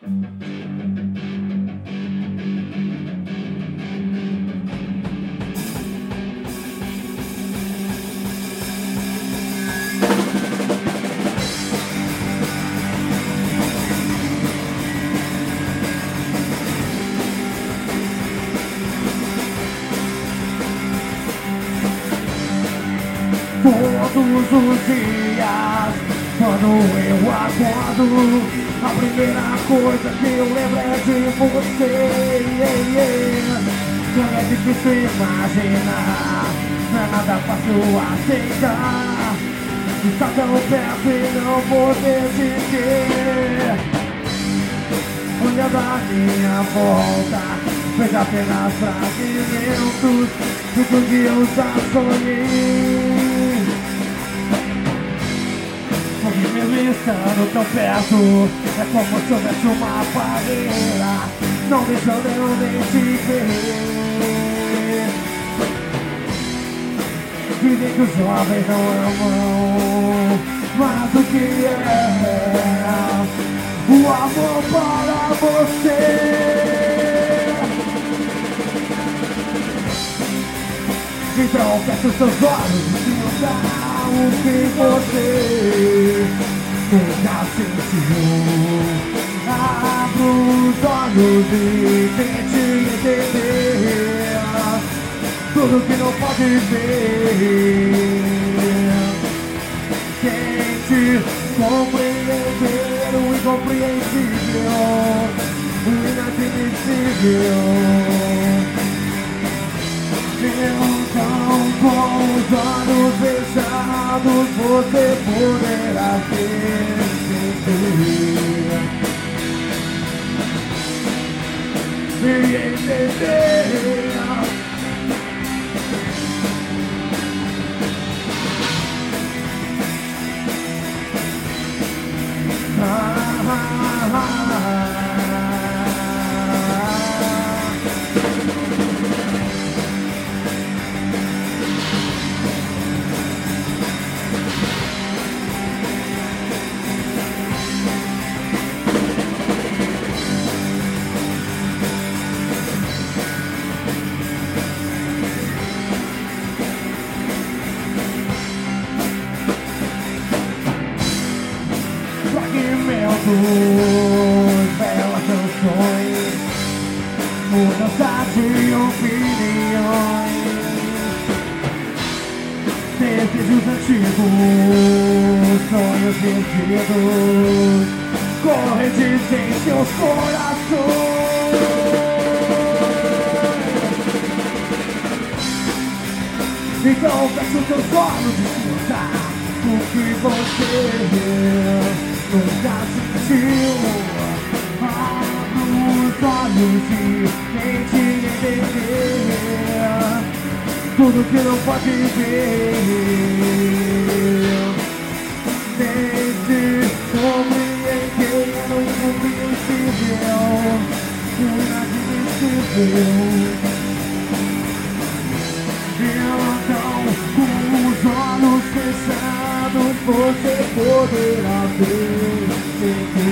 Todos os dias, quando eu acordo, a primeira coisa que eu lembro é de você. Não é difícil imaginar, não é nada fácil aceitar. Está tão perto e não poder te ter. Olhando a minha volta, vejo apenas fragmentos de tudo que eu já sonhei. Porque mesmo estando tão perto, é como se houvesse uma barreira, não deixando eu nem te ver. Dizem que os jovens não amam, mas o que é o amor para você? Então fecha os seus olhos e sinta o que você nunca sentiu. Abra os olhos e tente entender tudo que não pode ver. Tente compreender o incompreensível, o inadmissível. Então, com os olhos fechados, você poderá perceber e entender. Belas canções, mudança de opiniões, desejos antigos, sonhos perdidos, correntes em seus corações. Então feche os seus olhos e sinta o que você nunca sentiu. Abra os olhos e tente entender tudo que não pode ver. Tente compreender o incompreensível, o inadmissível. Então, com os olhos fechados, você poderá ver.